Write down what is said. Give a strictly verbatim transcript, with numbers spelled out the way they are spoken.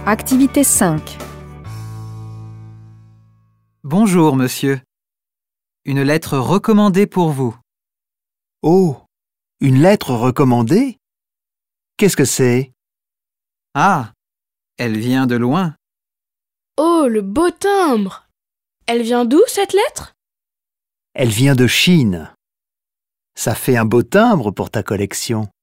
Activité cinq. Bonjour, monsieur. Une lettre recommandée pour vous. Oh, une lettre recommandée? Qu'est-ce que c'est? Ah, elle vient de loin. Oh, le beau timbre! Elle vient d'où, cette lettre? Elle vient de Chine. Ça fait un beau timbre pour ta collection.